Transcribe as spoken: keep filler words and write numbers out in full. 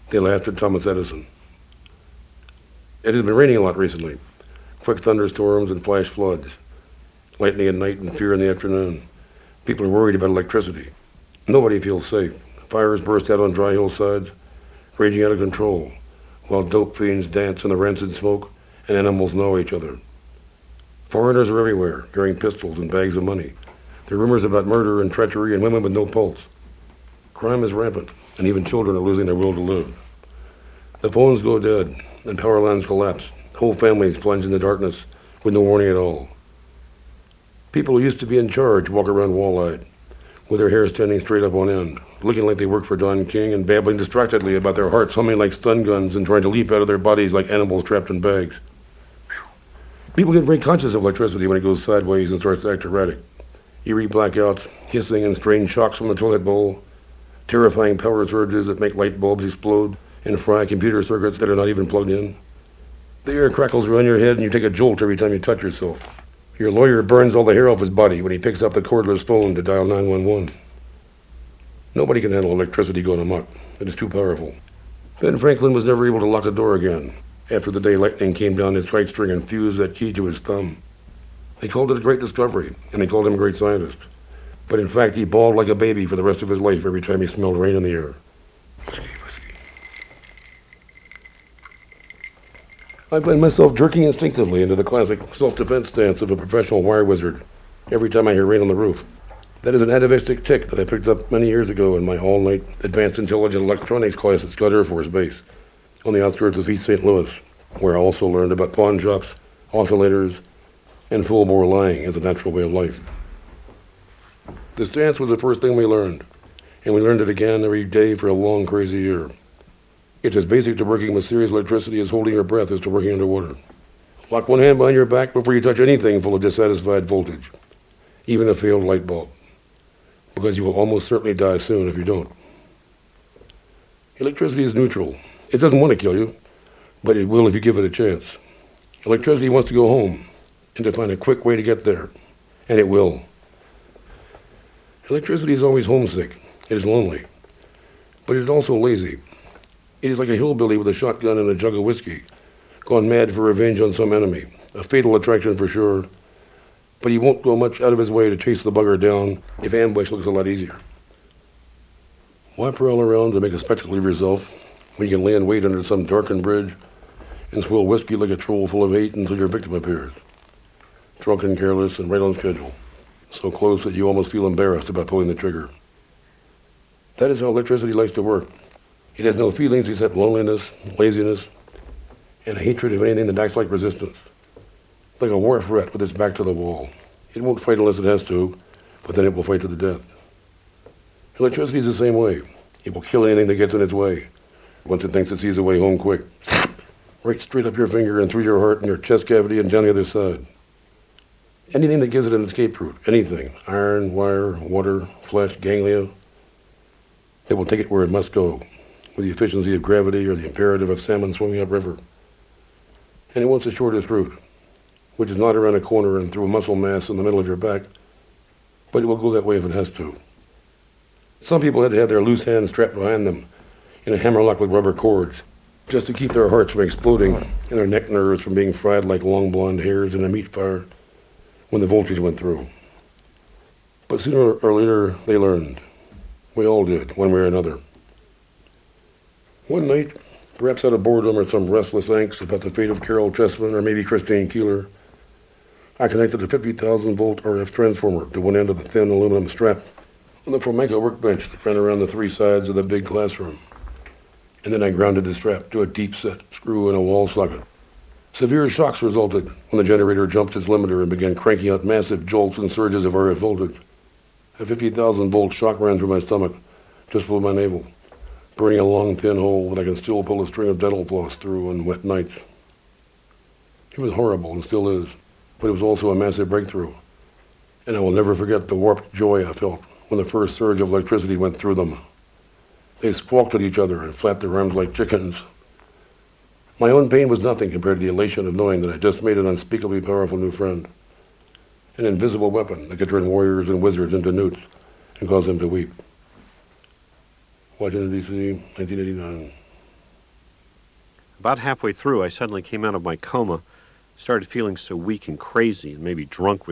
They laughed at Thomas Edison. It has been raining a lot recently. Quick thunderstorms and flash floods. Lightning at night and fear in the afternoon. People are worried about electricity. Nobody feels safe. Fires burst out on dry hillsides, raging out of control, while dope fiends dance in the rancid smoke and animals gnaw each other. Foreigners are everywhere, carrying pistols and bags of money. There are rumors about murder and treachery and women with no pulse. Crime is rampant, and even children are losing their will to live. The phones go dead, and power lines collapse. Whole families plunge into darkness with no warning at all. People who used to be in charge walk around wall-eyed, with their hair standing straight up on end, looking like they work for Don King and babbling distractedly about their hearts humming like stun guns and trying to leap out of their bodies like animals trapped in bags. People get very conscious of electricity when it goes sideways and starts to act erratic. Eerie blackouts, hissing and strange shocks from the toilet bowl, terrifying power surges that make light bulbs explode and fry computer circuits that are not even plugged in. The air crackles around your head and you take a jolt every time you touch yourself. Your lawyer burns all the hair off his body when he picks up the cordless phone to dial nine one one. Nobody can handle electricity going amok. It is too powerful. Ben Franklin was never able to lock a door again after the day lightning came down his kite string and fused that key to his thumb. They called it a great discovery, and they called him a great scientist. But in fact, he bawled like a baby for the rest of his life every time he smelled rain in the air. Whiskey, whiskey. I find myself jerking instinctively into the classic self-defense stance of a professional wire wizard every time I hear rain on the roof. That is an atavistic tic that I picked up many years ago in my all-night Advanced Intelligent Electronics class at Scott Air Force Base on the outskirts of East Saint Louis, where I also learned about pawn shops, oscillators, and full-bore lying as a natural way of life. The stance was the first thing we learned, and we learned it again every day for a long, crazy year. It's as basic to working with serious electricity as holding your breath as to working underwater. Lock one hand behind your back before you touch anything full of dissatisfied voltage, even a failed light bulb, because you will almost certainly die soon if you don't. Electricity is neutral. It doesn't want to kill you, but it will if you give it a chance. Electricity wants to go home and to find a quick way to get there, and it will. Electricity is always homesick. It is lonely, but it is also lazy. It is like a hillbilly with a shotgun and a jug of whiskey, gone mad for revenge on some enemy. A fatal attraction for sure, but he won't go much out of his way to chase the bugger down if ambush looks a lot easier. Why prowl around to make a spectacle of yourself when you can lay in wait under some darkened bridge and swill whiskey like a troll full of eight until your victim appears? Drunk and careless and right on schedule, so close that you almost feel embarrassed about pulling the trigger. That is how electricity likes to work. It has no feelings except loneliness, laziness, and a hatred of anything that acts like resistance. Like a wharf rat with its back to the wall. It won't fight unless it has to, but then it will fight to the death. Electricity is the same way. It will kill anything that gets in its way, once it thinks it sees a way home quick. Right straight up your finger and through your heart and your chest cavity and down the other side. Anything that gives it an escape route, anything, iron, wire, water, flesh, ganglia, it will take it where it must go, with the efficiency of gravity or the imperative of salmon swimming upriver. And it wants the shortest route, which is not around a corner and through a muscle mass in the middle of your back, but it will go that way if it has to. Some people had to have their loose hands strapped behind them in a hammerlock with rubber cords, just to keep their hearts from exploding and their neck nerves from being fried like long blonde hairs in a meat fire when the voltage went through. But sooner or later, they learned. We all did, one way or another. One night, perhaps out of boredom or some restless angst about the fate of Carol Chessman or maybe Christine Keeler, I connected a fifty thousand volt R F transformer to one end of the thin aluminum strap on the Formica workbench that ran around the three sides of the big classroom. And then I grounded the strap to a deep-set screw in a wall socket. Severe shocks resulted when the generator jumped its limiter and began cranking out massive jolts and surges of R F voltage. A fifty thousand volt shock ran through my stomach, just below my navel, burning a long, thin hole that I can still pull a string of dental floss through on wet nights. It was horrible and still is, but it was also a massive breakthrough. And I will never forget the warped joy I felt when the first surge of electricity went through them. They squawked at each other and flapped their arms like chickens. My own pain was nothing compared to the elation of knowing that I just made an unspeakably powerful new friend. An invisible weapon that could turn warriors and wizards into newts and cause them to weep. Washington, D C, nineteen eighty-nine. About halfway through, I suddenly came out of my coma, started feeling so weak and crazy and maybe drunk with